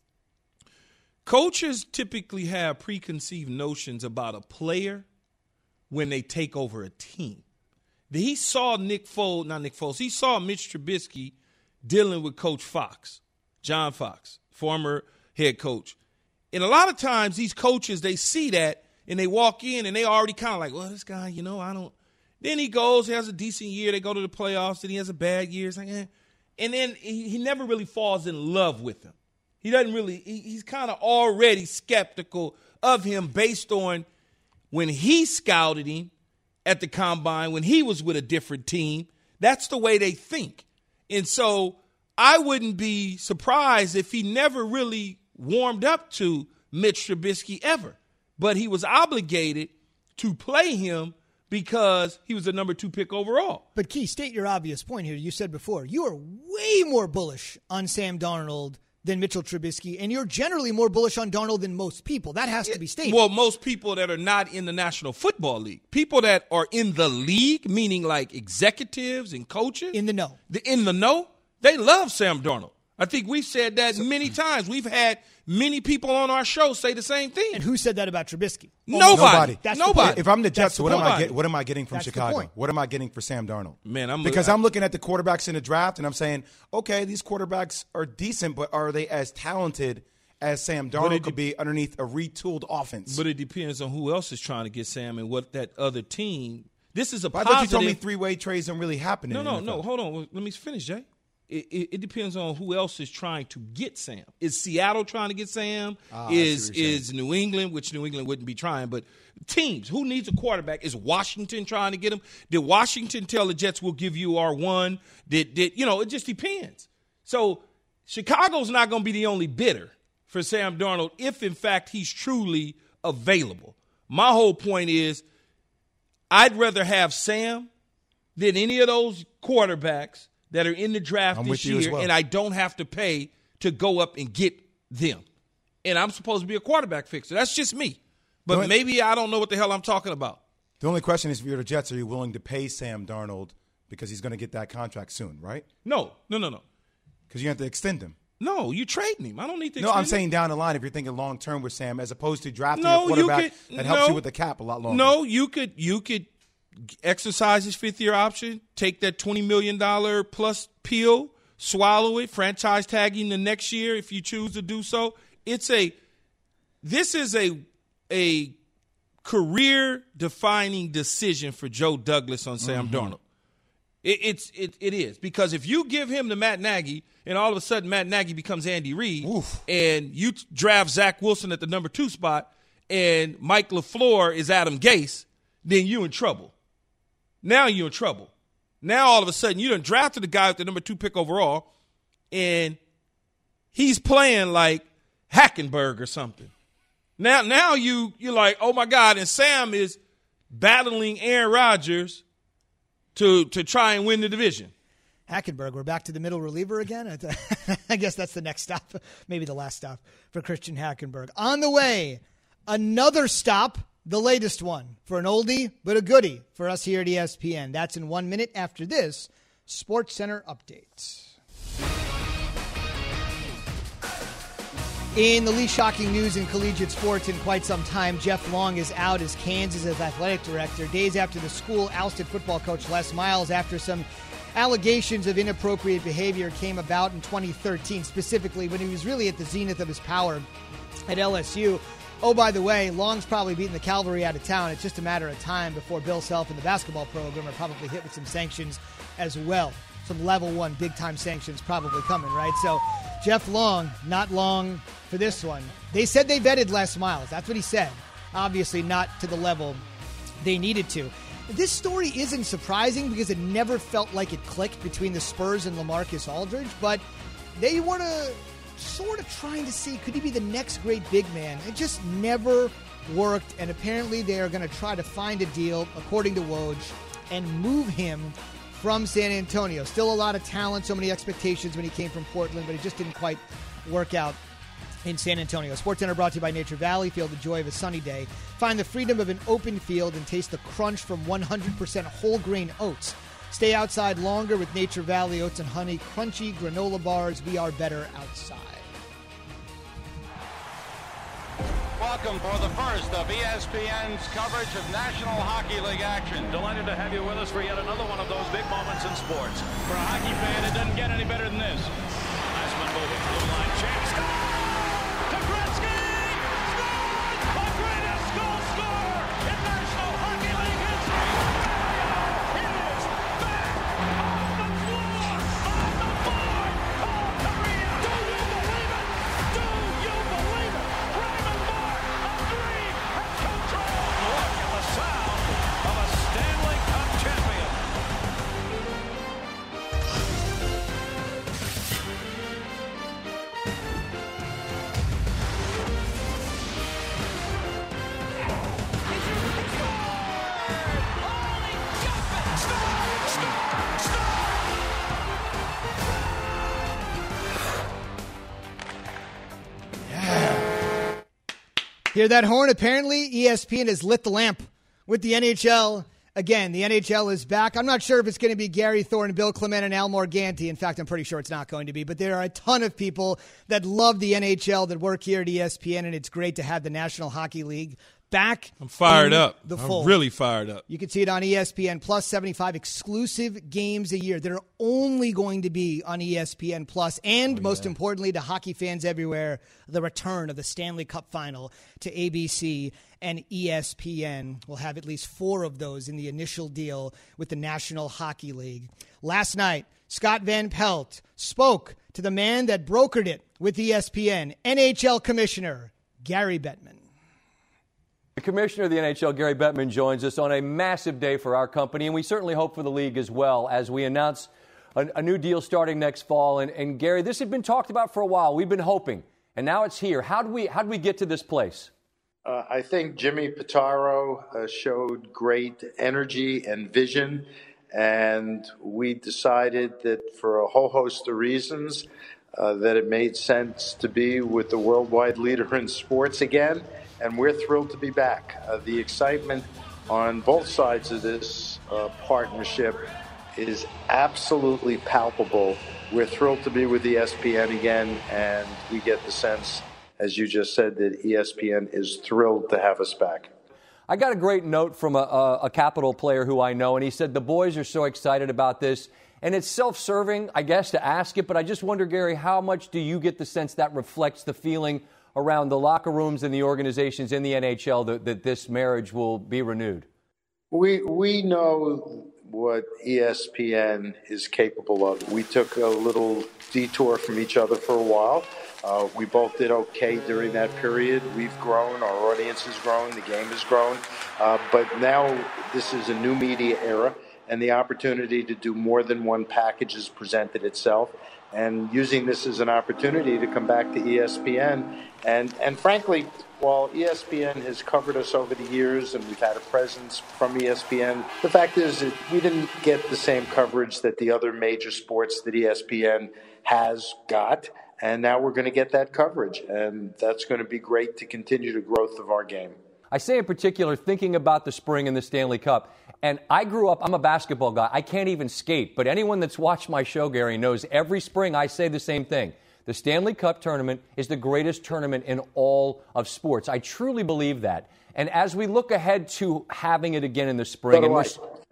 Speaker 4: coaches typically have preconceived notions about a player when they take over a team. He saw Nick Foles, not Nick Foles. He saw Mitch Trubisky dealing with Coach Fox, John Fox, former head coach. And a lot of times these coaches, they see that and they walk in and they already kind of like, well, this guy, you know, I don't. Then he goes, he has a decent year. They go to the playoffs. Then he has a bad year. It's like, eh. And then he, he never really falls in love with him. He doesn't really, he, he's kind of already skeptical of him based on when he scouted him at the combine, when he was with a different team. That's the way they think. And so I wouldn't be surprised if he never really warmed up to Mitch Trubisky ever. But he was obligated to play him because he was the number two pick overall.
Speaker 2: But, Key, state your obvious point here. You said before, you are way more bullish on Sam Darnold than Mitchell Trubisky, and you're generally more bullish on Darnold than most people. That has to be stated.
Speaker 4: Well, most people that are not in the National Football League. People that are in the league, meaning like executives and coaches.
Speaker 2: In the know.
Speaker 4: In the know, they love Sam Darnold. I think we've said that many times. We've had many people on our show say the same thing.
Speaker 2: And who said that about Trubisky?
Speaker 4: Nobody.
Speaker 3: Nobody.
Speaker 2: That's
Speaker 4: Nobody.
Speaker 3: If I'm the Jets,
Speaker 2: the
Speaker 3: what am
Speaker 4: point.
Speaker 3: I get, what am I getting from
Speaker 2: That's the
Speaker 3: Chicago?
Speaker 2: point.
Speaker 3: What am I getting for Sam Darnold?
Speaker 4: Man, I'm
Speaker 3: because
Speaker 4: I,
Speaker 3: I'm looking at the quarterbacks in the draft and I'm saying, okay, these quarterbacks are decent, but are they as talented as Sam Darnold
Speaker 4: it
Speaker 3: could
Speaker 4: de-
Speaker 3: be underneath a retooled offense?
Speaker 4: But it depends on who else is trying to get Sam and what that other team. This is a
Speaker 3: But
Speaker 4: positive.
Speaker 3: I thought you told me three-way trades don't really happen.
Speaker 4: No,
Speaker 3: in the
Speaker 4: no,
Speaker 3: N F L.
Speaker 4: no. Hold on. Let me finish, Jay. It, it, it depends on who else is trying to get Sam. Is Seattle trying to get Sam?
Speaker 3: Ah, I
Speaker 4: is
Speaker 3: see what you're saying.
Speaker 4: is New England, which New England wouldn't be trying, but teams, who needs a quarterback? Is Washington trying to get him? Did Washington tell the Jets we'll give you our one? Did did you know, it just depends. So Chicago's not going to be the only bidder for Sam Darnold if in fact he's truly available. My whole point is I'd rather have Sam than any of those quarterbacks that are in the draft
Speaker 3: I'm
Speaker 4: this
Speaker 3: with you as
Speaker 4: year,
Speaker 3: well.
Speaker 4: and I don't have to pay to go up and get them. And I'm supposed to be a quarterback fixer. That's just me. But
Speaker 3: only,
Speaker 4: maybe I don't know what the hell I'm talking about.
Speaker 3: The only question is, if you're the Jets, are you willing to pay Sam Darnold because he's going to get that contract soon, right?
Speaker 4: No, no, no, no.
Speaker 3: Because you have to extend him.
Speaker 4: No, you trading him. I don't need to
Speaker 3: No,
Speaker 4: extend
Speaker 3: I'm
Speaker 4: him.
Speaker 3: saying down the line, if you're thinking long-term with Sam, as opposed to drafting
Speaker 4: no,
Speaker 3: a quarterback
Speaker 4: you could,
Speaker 3: that helps
Speaker 4: no,
Speaker 3: you with the cap a lot longer.
Speaker 4: No, you could you could exercise his fifth-year option, take that twenty million dollars plus pill, swallow it, franchise tag him the next year if you choose to do so. It's a this is a a career-defining decision for Joe Douglas on Sam
Speaker 3: Mm-hmm.
Speaker 4: Darnold. It, it's it it is because if you give him to Matt Nagy and all of a sudden Matt Nagy becomes Andy Reid,
Speaker 3: Oof.
Speaker 4: and you t- draft Zach Wilson at the number two spot and Mike LaFleur is Adam Gase, then you're in trouble. Now you're in trouble. Now all of a sudden you done drafted the guy with the number two pick overall, and he's playing like Hackenberg or something. Now now you you're like, oh my God, and Sam is battling Aaron Rodgers to to try and win the division.
Speaker 2: Hackenberg, we're back to the middle reliever again. I guess that's the next stop, maybe the last stop for Christian Hackenberg. On the way, another stop, the latest one for an oldie but a goodie for us here at E S P N. That's in one minute after this Sports Center update. In the least shocking news in collegiate sports in quite some time, Jeff Long is out as Kansas' athletic director, days after the school ousted football coach Les Miles after some allegations of inappropriate behavior came about in twenty thirteen, specifically when he was really at the zenith of his power at L S U. Oh, by the way, Long's probably beating the cavalry out of town. It's just a matter of time before Bill Self and the basketball program are probably hit with some sanctions as well. Some level one big-time sanctions probably coming, right? So Jeff Long, not long for this one. They said they vetted Les Miles. That's what he said. Obviously not to the level they needed to. This story isn't surprising because it never felt like it clicked between the Spurs and LaMarcus Aldridge, but they were to, sort of trying to see, could he be the next great big man? It just never worked, and apparently they are going to try to find a deal, according to Woj, and move him from San Antonio. Still a lot of talent, so many expectations when he came from Portland, but it just didn't quite work out in San Antonio. SportsCenter brought to you by Nature Valley. Feel the joy of a sunny day. Find the freedom of an open field and taste the crunch from one hundred percent whole grain oats. Stay outside longer with Nature Valley Oats and Honey crunchy granola bars. We are better outside.
Speaker 11: Welcome for the first of E S P N's coverage of National Hockey League action. Delighted to have you with us for yet another one of those big moments in sports. For a hockey fan, it doesn't get any better than this. Nice one moving. Blue line chance. To Gretzky! Scored! The greatest goal scorer in National Hockey League history. It is back on the floor, on the board. Paul Kariya. Do you believe it? Do you believe it? Raymond Mark, a dream has come true. Look at the sound of a Stanley Cup champion.
Speaker 2: Hear that horn? Apparently, E S P N has lit the lamp with the N H L. Again, the N H L is back. I'm not sure if it's going to be Gary Thorne, Bill Clement, and Al Morganti. In fact, I'm pretty sure it's not going to be. But there are a ton of people that love the N H L that work here at E S P N, and it's great to have the National Hockey League back.
Speaker 4: I'm fired up.
Speaker 2: The fold.
Speaker 4: I'm really fired up.
Speaker 2: You can see it on E S P N Plus, seventy-five exclusive games a year that are only going to be on E S P N Plus. And oh, most yeah. importantly, to hockey fans everywhere, the return of the Stanley Cup Final to A B C and E S P N. We'll have at least four of those in the initial deal with the National Hockey League. Last night, Scott Van Pelt spoke to the man that brokered it with E S P N, N H L Commissioner Gary Bettman.
Speaker 12: The Commissioner of the N H L, Gary Bettman, joins us on a massive day for our company, and we certainly hope for the league as well as we announce a, a new deal starting next fall. And, and Gary, this had been talked about for a while. We've been hoping, and now it's here. How did we how did we get to this place?
Speaker 13: Uh, I think Jimmy Pitaro uh, showed great energy and vision, And we decided that for a whole host of reasons, uh, that it made sense to be with the worldwide leader in sports again. And we're thrilled to be back. Uh, the excitement on both sides of this uh, partnership is absolutely palpable. We're thrilled to be with E S P N again, and we get the sense, as you just said, that E S P N is thrilled to have us back.
Speaker 12: I got a great note from a, a, a Capital player who I know, and he said the boys are so excited about this. And it's self-serving, I guess, to ask it, but I just wonder, Gary, how much do you get the sense that reflects the feeling around the locker rooms and the organizations in the N H L that, that this marriage will be renewed?
Speaker 13: We we know what E S P N is capable of. We took a little detour from each other for a while. Uh, we both did okay during that period. We've grown, our audience has grown, the game has grown. Uh, but now this is a new media era, and the opportunity to do more than one package has presented itself. And using this as an opportunity to come back to E S P N. And, and frankly, while E S P N has covered us over the years and we've had a presence from E S P N, the fact is that we didn't get the same coverage that the other major sports that E S P N has got. And now we're going to get that coverage. And that's going to be great to continue the growth of our game.
Speaker 12: I say in particular, thinking about the spring and the Stanley Cup, and I grew up, I'm a basketball guy. I can't even skate, but anyone that's watched my show, Gary, knows every spring I say the same thing. The Stanley Cup tournament is the greatest tournament in all of sports. I truly believe that. And as we look ahead to having it again in the spring, and we're,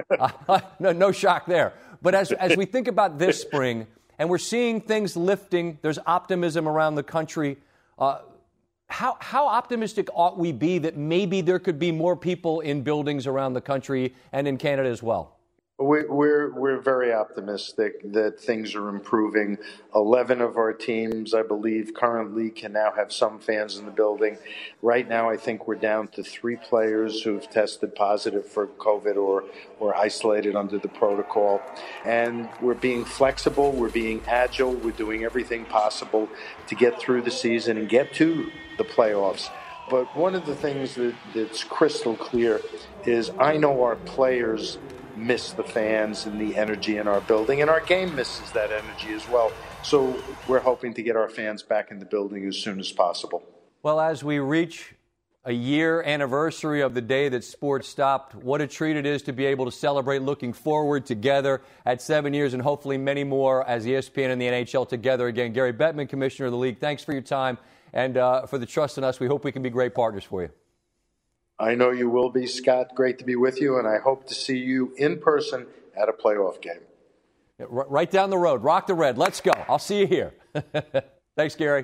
Speaker 12: uh, no, no shock there. But as as we think about this spring, and we're seeing things lifting, there's optimism around the country. Uh, how how optimistic ought we be that maybe there could be more people in buildings around the country and in Canada as well?
Speaker 13: We're, we're we're very optimistic that things are improving. Eleven of our teams, I believe, currently can now have some fans in the building. Right now, I think we're down to three players who've tested positive for COVID or, or isolated under the protocol. And we're being flexible, we're being agile, we're doing everything possible to get through the season and get to the playoffs. But one of the things that, that's crystal clear is I know our players miss the fans and the energy in our building, and our game misses that energy as well. So we're hoping to get our fans back in the building as soon as possible.
Speaker 12: Well, as we reach a year anniversary of the day that sports stopped, what a treat it is to be able to celebrate looking forward together at seven years and hopefully many more as E S P N and the N H L together again. Gary Bettman, Commissioner of the League, thanks for your time and uh, for the trust in us. We hope we can be great partners for you.
Speaker 13: I know you will be, Scott. Great to be with you, and I hope to see you in person at a playoff game.
Speaker 12: Yeah, right down the road. Rock the Red. Let's go. I'll see you here. Thanks, Gary.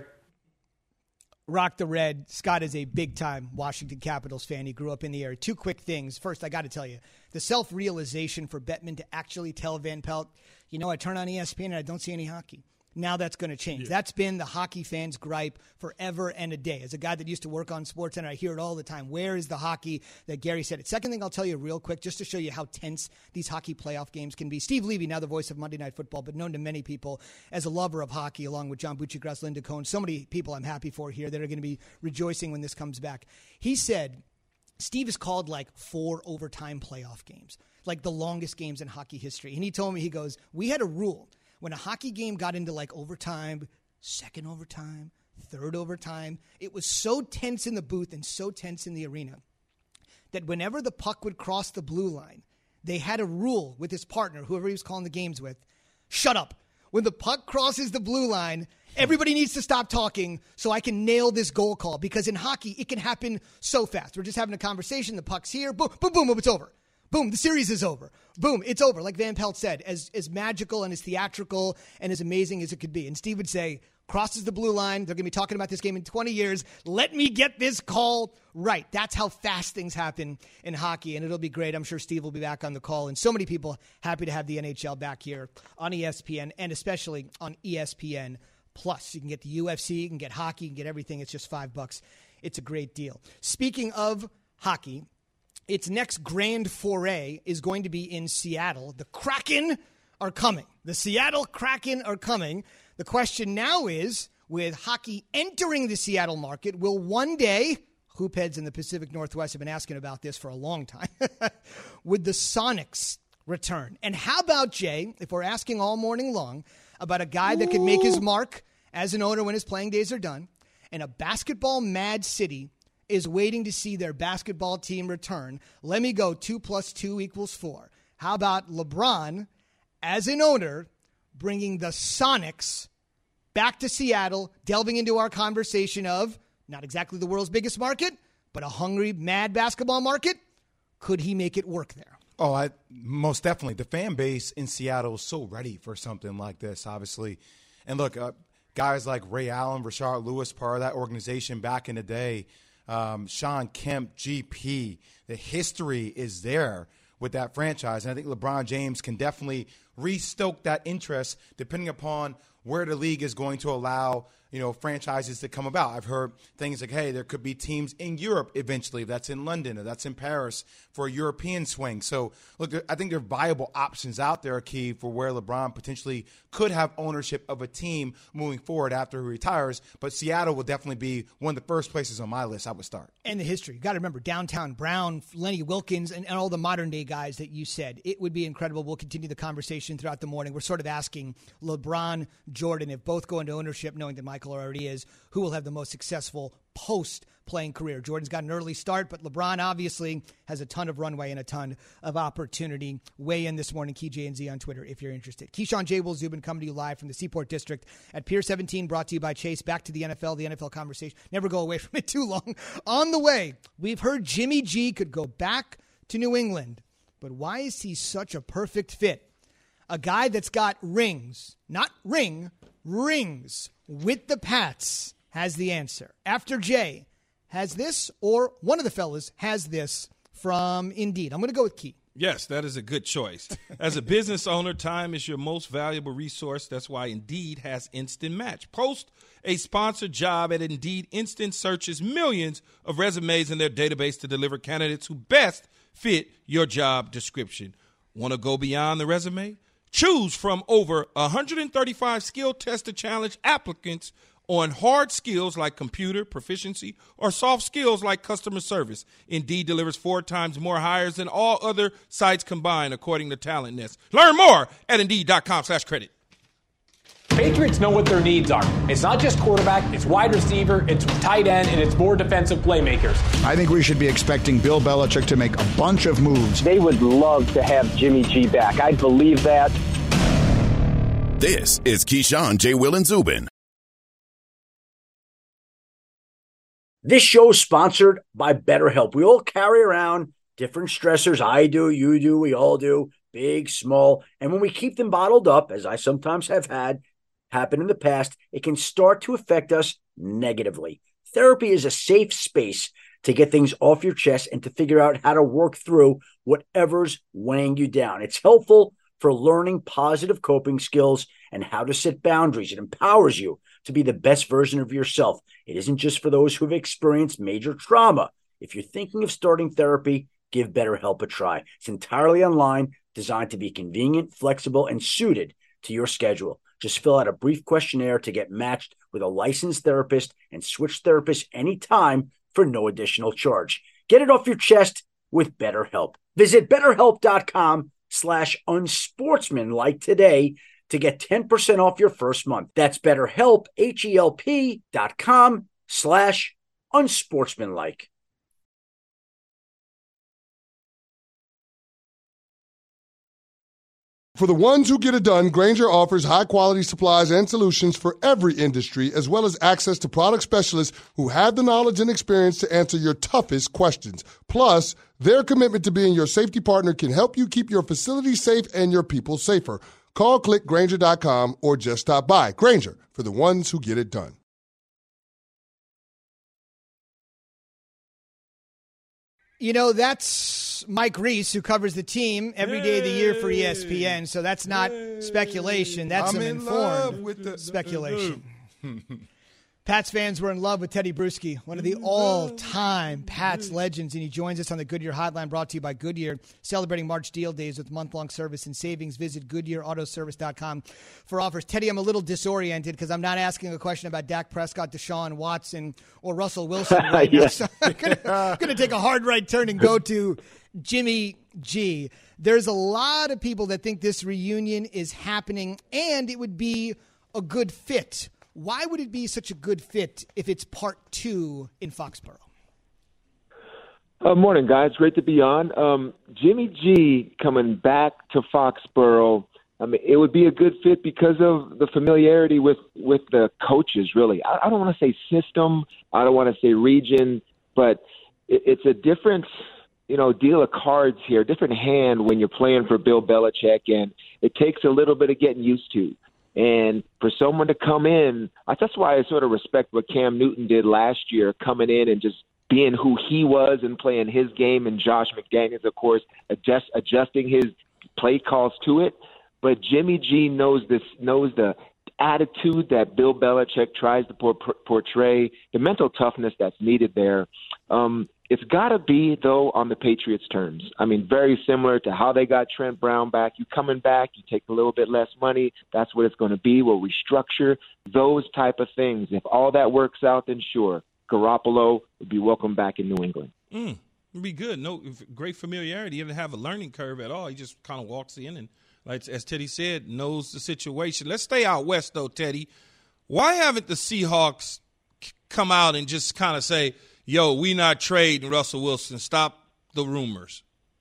Speaker 2: Rock the Red. Scott is a big-time Washington Capitals fan. He grew up in the area. Two quick things. First, I got to tell you, the self-realization for Bettman to actually tell Van Pelt, you know, I turn on E S P N and I don't see any hockey. Now that's going to change. Yeah. That's been the hockey fans' gripe forever and a day. As a guy that used to work on SportsCenter, I hear it all the time. Where is the hockey that Gary said it? Second thing I'll tell you real quick, just to show you how tense these hockey playoff games can be. Steve Levy, now the voice of Monday Night Football, but known to many people as a lover of hockey, along with John Buccigross, Linda Cohn. So many people I'm happy for here that are going to be rejoicing when this comes back. He said Steve has called like four overtime playoff games, like the longest games in hockey history. And he told me, he goes, we had a rule. When a hockey game got into like overtime, second overtime, third overtime, it was so tense in the booth and so tense in the arena that whenever the puck would cross the blue line, they had a rule with his partner, whoever he was calling the games with, shut up. When the puck crosses the blue line, everybody needs to stop talking so I can nail this goal call, because in hockey, it can happen so fast. We're just having a conversation, the puck's here, boom, boom, boom, boom, it's over. Boom, the series is over. Boom, it's over. Like Van Pelt said, as as magical and as theatrical and as amazing as it could be. And Steve would say, crosses the blue line. They're going to be talking about this game in twenty years. Let me get this call right. That's how fast things happen in hockey, and it'll be great. I'm sure Steve will be back on the call, and so many people happy to have the N H L back here on E S P N, and especially on E S P N Plus. You can get the U F C, you can get hockey, you can get everything. It's just five bucks. It's a great deal. Speaking of hockey, its next grand foray is going to be in Seattle. The Kraken are coming. The Seattle Kraken are coming. The question now is, with hockey entering the Seattle market, will one day, hoopheads in the Pacific Northwest have been asking about this for a long time, would the Sonics return. And how about, Jay, if we're asking all morning long about a guy that could make his mark as an owner when his playing days are done, and a basketball-mad city is waiting to see their basketball team return, let me go two plus two equals four. How about LeBron, as an owner, bringing the Sonics back to Seattle, delving into our conversation of not exactly the world's biggest market, but a hungry, mad basketball market? Could he make it work there?
Speaker 3: Oh, I most definitely. The fan base in Seattle is so ready for something like this, obviously. And look, uh, guys like Ray Allen, Rashard Lewis, part of that organization back in the day, um, Sean Kemp, G P, the history is there with that franchise. And I think LeBron James can definitely re-stoke that interest depending upon where the league is going to allow, you know, franchises to come about. I've heard things like, hey, there could be teams in Europe eventually, if that's in London or that's in Paris for a European swing. So, look, I think there are viable options out there, Key, for where LeBron potentially could have ownership of a team moving forward after he retires. But Seattle will definitely be one of the first places on my list I would start.
Speaker 2: And the history. You got to remember, Downtown Brown, Lenny Wilkins, and, and all the modern-day guys that you said. It would be incredible. We'll continue the conversation throughout the morning. We're sort of asking LeBron, Jordan, if both go into ownership, knowing that Michael already is, who will have the most successful post-playing career. Jordan's got an early start, but LeBron obviously has a ton of runway and a ton of opportunity. Weigh in this morning, Key J and Z on Twitter if you're interested. Keyshawn J. Will Zubin coming to you live from the Seaport District at Pier seventeen, brought to you by Chase. Back to the N F L, the N F L conversation. Never go away from it too long. On the way, we've heard Jimmy G could go back to New England, but why is he such a perfect fit? A guy that's got rings, not ring, rings with the Pats has the answer. After Jay has this, or one of the fellas has this from Indeed. I'm going to go with Key.
Speaker 4: Yes, that is a good choice. As a business owner, time is your most valuable resource. That's why Indeed has Instant Match. Post a sponsored job at Indeed. Instant searches millions of resumes in their database to deliver candidates who best fit your job description. Want to go beyond the resume? Choose from over one hundred thirty-five skill tester challenge applicants on hard skills like computer proficiency or soft skills like customer service. Indeed delivers four times more hires than all other sites combined, according to Talent Nest. Learn more at Indeed.com slash credit.
Speaker 14: Patriots know what their needs are. It's not just quarterback, it's wide receiver, it's tight end, and it's more defensive playmakers.
Speaker 7: I think we should be expecting Bill Belichick to make a bunch of moves.
Speaker 15: They would love to have Jimmy G back. I believe that.
Speaker 1: This is Keyshawn, J. Will, and Zubin.
Speaker 16: This show is sponsored by BetterHelp. We all carry around different stressors. I do, you do, we all do, big, small. And when we keep them bottled up, as I sometimes have had happen in the past, it can start to affect us negatively. Therapy is a safe space to get things off your chest and to figure out how to work through whatever's weighing you down. It's helpful for learning positive coping skills and how to set boundaries. It empowers you to be the best version of yourself. It isn't just for those who've experienced major trauma. If you're thinking of starting therapy, give BetterHelp a try. It's entirely online, designed to be convenient, flexible, and suited to your schedule. Just fill out a brief questionnaire to get matched with a licensed therapist and switch therapists anytime for no additional charge. Get it off your chest with BetterHelp. Visit BetterHelp.com slash unsportsmanlike today to get ten percent off your first month. That's BetterHelp, H-E-L-P dot com slash unsportsmanlike.
Speaker 6: For the ones who get it done, Grainger offers high-quality supplies and solutions for every industry, as well as access to product specialists who have the knowledge and experience to answer your toughest questions. Plus, their commitment to being your safety partner can help you keep your facility safe and your people safer. Call, click Grainger dot com, or just stop by. Grainger, for the ones who get it done.
Speaker 2: You know, that's Mike Reese, who covers the team every day of the year for E S P N, so that's not speculation. That's
Speaker 3: I'm
Speaker 2: some
Speaker 3: in
Speaker 2: informed
Speaker 3: love with the,
Speaker 2: speculation. Pats fans were in love with Teddy Bruschi, one of the all-time Pats legends, and he joins us on the Goodyear Hotline, brought to you by Goodyear, celebrating March Deal Days with month-long service and savings. Visit Goodyear Auto Service dot com for offers. Teddy, I'm a little disoriented because I'm not asking a question about Dak Prescott, Deshaun Watson, or Russell Wilson right
Speaker 15: yeah.
Speaker 2: now, so I'm going to take a hard right turn and go to Jimmy G. There's a lot of people that think this reunion is happening and it would be a good fit. Why would it be such a good fit if it's part two in Foxborough?
Speaker 17: Uh, morning, guys. Great to be on. Um, Jimmy G coming back to Foxborough, I mean, it would be a good fit because of the familiarity with, with the coaches, really. I, I don't want to say system. I don't want to say region, but it, it's a different, you know, deal of cards here, different hand when you're playing for Bill Belichick, and it takes a little bit of getting used to. And for someone to come in, that's why I sort of respect what Cam Newton did last year, coming in and just being who he was and playing his game, and Josh McDaniels, of course, adjust, adjusting his play calls to it. But Jimmy G knows this, knows the attitude that Bill Belichick tries to por- portray, the mental toughness that's needed there. Um, it's got to be, though, on the Patriots' terms. I mean, very similar to how they got Trent Brown back. You coming back, you take a little bit less money. That's what it's going to be. We'll restructure those type of things. If all that works out, then sure, Garoppolo would be welcome back in New England.
Speaker 4: Mm, it'd be good. No, great familiarity. He didn't have a learning curve at all. He just kind of walks in and, like as Teddy said, knows the situation. Let's stay out west, though, Teddy. Why haven't the Seahawks come out and just kind of say, yo, we not trading Russell Wilson, stop the rumors?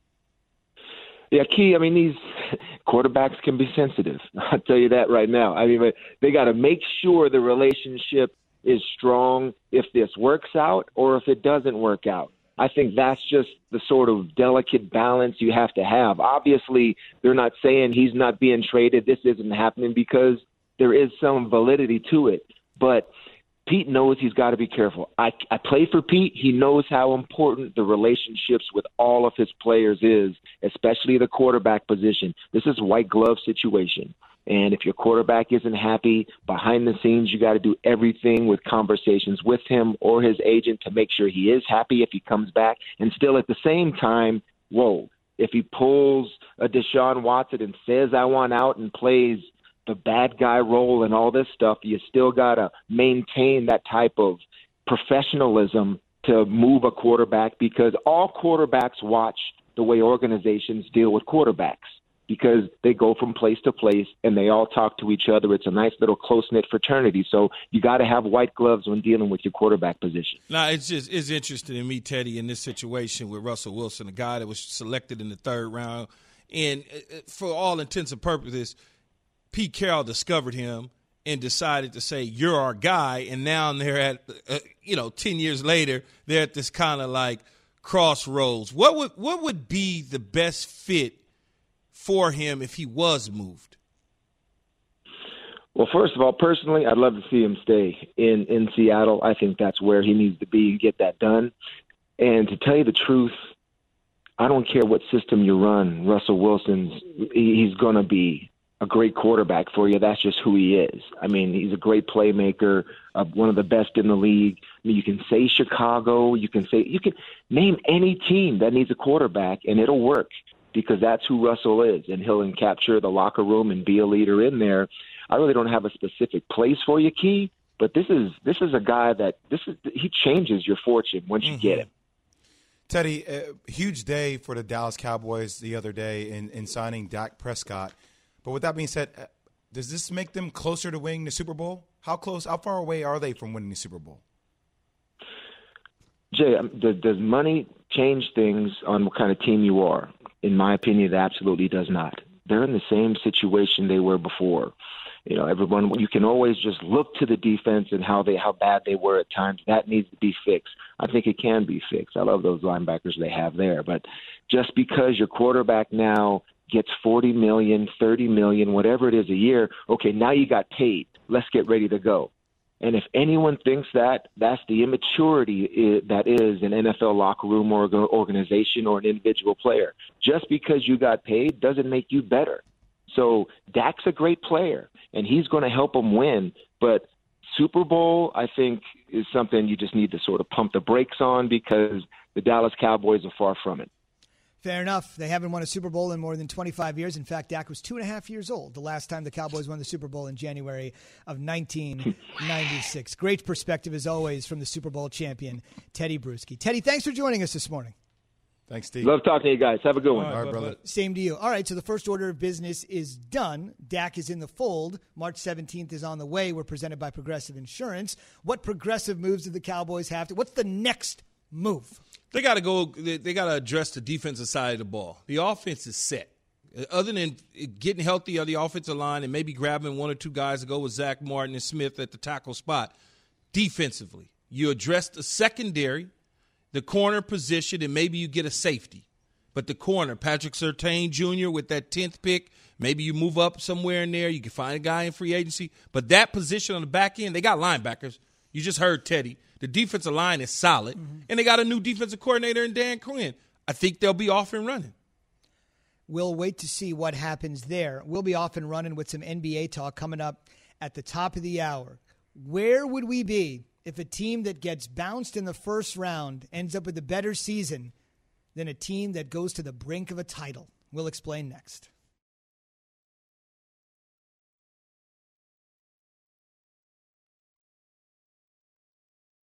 Speaker 17: Yeah, Key, I mean, these quarterbacks can be sensitive. I'll tell you that right now. I mean, they got to make sure the relationship is strong if this works out or if it doesn't work out. I think that's just the sort of delicate balance you have to have. Obviously, they're not saying he's not being traded, this isn't happening, because there is some validity to it. But Pete knows he's got to be careful. I, I play for Pete. He knows how important the relationships with all of his players is, especially the quarterback position. This is a white glove situation. And if your quarterback isn't happy, behind the scenes, you got to do everything with conversations with him or his agent to make sure he is happy if he comes back. And still at the same time, whoa, if he pulls a Deshaun Watson and says, I want out, and plays the bad guy role and all this stuff, you still got to maintain that type of professionalism to move a quarterback, because all quarterbacks watch the way organizations deal with quarterbacks, because they go from place to place and they all talk to each other. It's a nice little close-knit fraternity. So you got to have white gloves when dealing with your quarterback position.
Speaker 4: Now, it's just it's interesting to me, Teddy, in this situation with Russell Wilson, a guy that was selected in the third round. And for all intents and purposes, Pete Carroll discovered him and decided to say, you're our guy. And now they're at, uh, you know, ten years later, they're at this kind of like crossroads. What would what would be the best fit for him if he was moved?
Speaker 17: Well, first of all, personally, I'd love to see him stay in, in Seattle. I think that's where he needs to be and get that done. And to tell you the truth, I don't care what system you run, Russell Wilson's, he's going to be a great quarterback for you. That's just who he is. I mean, he's a great playmaker, uh, one of the best in the league. I mean, you can say Chicago, you can say, you can name any team that needs a quarterback and it'll work, because that's who Russell is, and he'll capture the locker room and be a leader in there. I really don't have a specific place for you, Key, but this is this is a guy that this is he changes your fortune once you mm-hmm. get him.
Speaker 3: Teddy, a huge day for the Dallas Cowboys the other day in, in signing Dak Prescott. But with that being said, does this make them closer to winning the Super Bowl? How close, how far away are they from winning the Super Bowl?
Speaker 17: Jay, does money change things on what kind of team you are? In my opinion, it absolutely does not. They're in the same situation they were before. You know, everyone, you can always just look to the defense and how they how bad they were at times. That needs to be fixed. I think it can be fixed. I love those linebackers they have there. But just because your quarterback now gets forty million dollars, thirty million dollars, whatever it is a year, okay, now you got paid. Let's get ready to go. And if anyone thinks that, that's the immaturity that is an N F L locker room or organization or an individual player. Just because you got paid doesn't make you better. So Dak's a great player, and he's going to help them win. But Super Bowl, I think, is something you just need to sort of pump the brakes on, because the Dallas Cowboys are far from it.
Speaker 2: Fair enough. They haven't won a Super Bowl in more than twenty-five years. In fact, Dak was two and a half years old the last time the Cowboys won the Super Bowl in January of nineteen ninety-six. Great perspective, as always, from the Super Bowl champion, Teddy Bruschi. Teddy, thanks for joining us this morning.
Speaker 3: Thanks, Steve.
Speaker 17: Love talking to you guys. Have a good one.
Speaker 3: All right, brother.
Speaker 2: Same to you. All right, so the first order of business is done. Dak is in the fold. March seventeenth is on the way. We're presented by Progressive Insurance. What progressive moves do the Cowboys have to? What's the next move?
Speaker 4: They got to go. They, they got to address the defensive side of the ball. The offense is set. Other than getting healthy on the offensive line and maybe grabbing one or two guys to go with Zach Martin and Smith at the tackle spot, defensively, you address the secondary, the corner position, and maybe you get a safety. But the corner, Patrick Surtain Junior with that tenth pick, maybe you move up somewhere in there. You can find a guy in free agency. But that position on the back end, they got linebackers. You just heard Teddy. The defensive line is solid, mm-hmm. and they got a new defensive coordinator in Dan Quinn. I think they'll be off and running.
Speaker 2: We'll wait to see what happens there. We'll be off and running with some N B A talk coming up at the top of the hour. Where would we be if a team that gets bounced in the first round ends up with a better season than a team that goes to the brink of a title? We'll explain next.